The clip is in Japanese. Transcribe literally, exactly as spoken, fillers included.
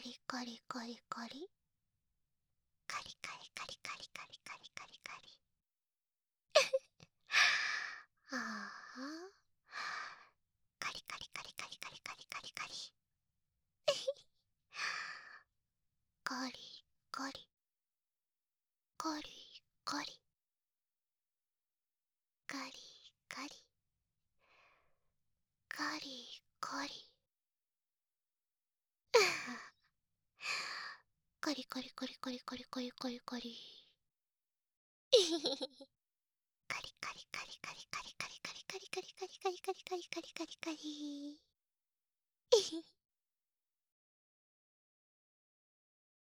リカリカリカリ。カリカリカリカリカリカリカリカリ。ああ。カリカリカリカリカリカリカリカリ。カリカリ。カリカリ。カリカリ。カリカリ。カリカリカリカリカリカリカリカリ。カリカリカリカリカリカリカリカリカリカリカリカリカリカリカリカリ。